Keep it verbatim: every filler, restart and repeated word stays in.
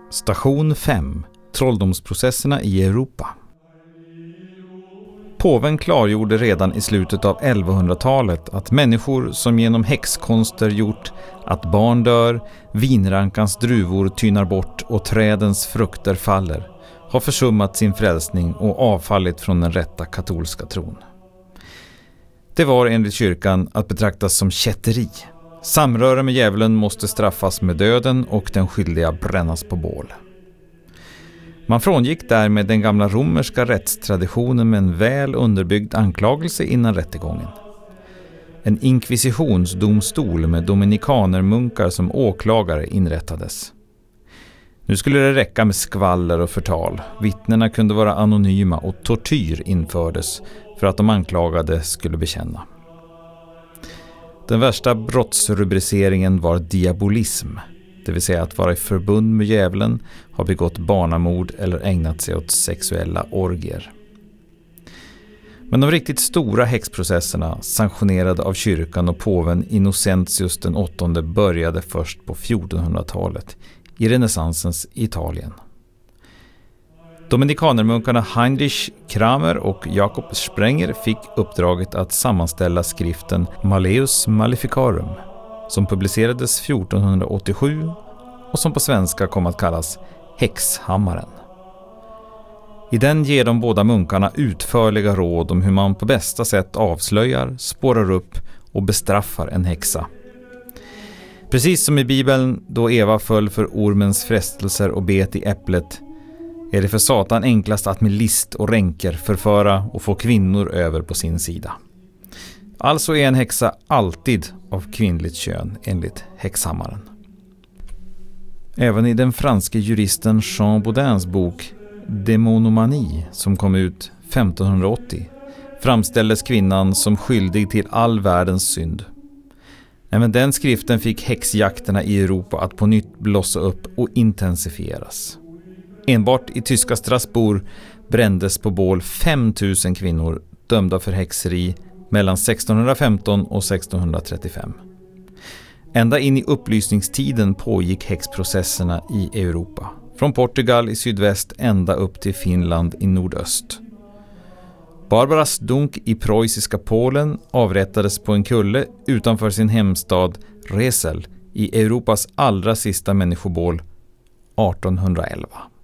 Station fem. Trolldomsprocesserna i Europa. Påven klargjorde redan i slutet av elvahundratalet att människor som genom häxkonster gjort att barn dör, vinrankans druvor tynar bort och trädens frukter faller, har försummat sin frälsning och avfallit från den rätta katolska tron. Det var enligt kyrkan att betraktas som kätteri. Samröre med djävulen måste straffas med döden och den skyldiga brännas på bål. Man frångick därmed den gamla romerska rättstraditionen med en väl underbyggd anklagelse innan rättegången. En inkvisitionsdomstol med dominikanermunkar som åklagare inrättades. Nu skulle det räcka med skvaller och förtal. Vittnena kunde vara anonyma och tortyr infördes för att de anklagade skulle bekänna. Den värsta brottsrubriceringen var diabolism, det vill säga att vara i förbund med djävulen, ha begått barnamord eller ägnat sig åt sexuella orgier. Men de riktigt stora häxprocesserna, sanktionerade av kyrkan och påven Innocentius den åttonde, började först på fjortonhundratalet i renässansens Italien. Dominikanermunkarna Heinrich Kramer och Jakob Sprenger fick uppdraget att sammanställa skriften Malleus Maleficarum, som publicerades fjortonhundraåttiosju och som på svenska kom att kallas Häxhammaren. I den ger de båda munkarna utförliga råd om hur man på bästa sätt avslöjar, spårar upp och bestraffar en häxa. Precis som i Bibeln, då Eva föll för ormens frestelser och bet i äpplet, är det för Satan enklast att med list och ränker förföra och få kvinnor över på sin sida. Alltså är en häxa alltid av kvinnligt kön enligt Häxhammaren. Även i den franske juristen Jean Baudins bok Démonomanie, som kom ut femtonhundraåttio, framställdes kvinnan som skyldig till all världens synd. Även den skriften fick häxjakterna i Europa att på nytt blossa upp och intensifieras. Enbart i tyska Strasbourg brändes på bål fem tusen kvinnor dömda för häxeri mellan sextonhundrafemton och sextonhundratrettiofem. Ända in i upplysningstiden pågick häxprocesserna i Europa. Från Portugal i sydväst ända upp till Finland i nordöst. Barbara Stunk i preussiska Polen avrättades på en kulle utanför sin hemstad Resel i Europas allra sista människobål artonhundraelva.